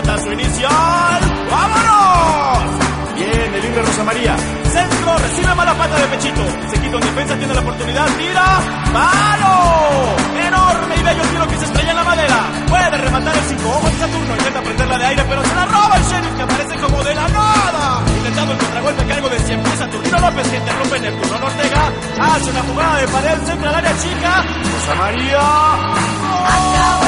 remata su inicial. ¡Vámonos! Viene libre Rosa María. Centro, recibe mala pata de pechito. Se quita en defensa, tiene la oportunidad, tira. ¡Palo! Enorme y bello tiro que se estrella en la madera. Puede rematar el 5. Ojo en Saturno, intenta prenderla de aire, pero se la roba el Sheriff, que aparece como de la nada. Intentando el contragolpe a cargo de siempre Saturnino López, que interrumpe Neptuno Ortega. Hace una jugada de pared, centra al área chica. Rosa María. ¡Oh!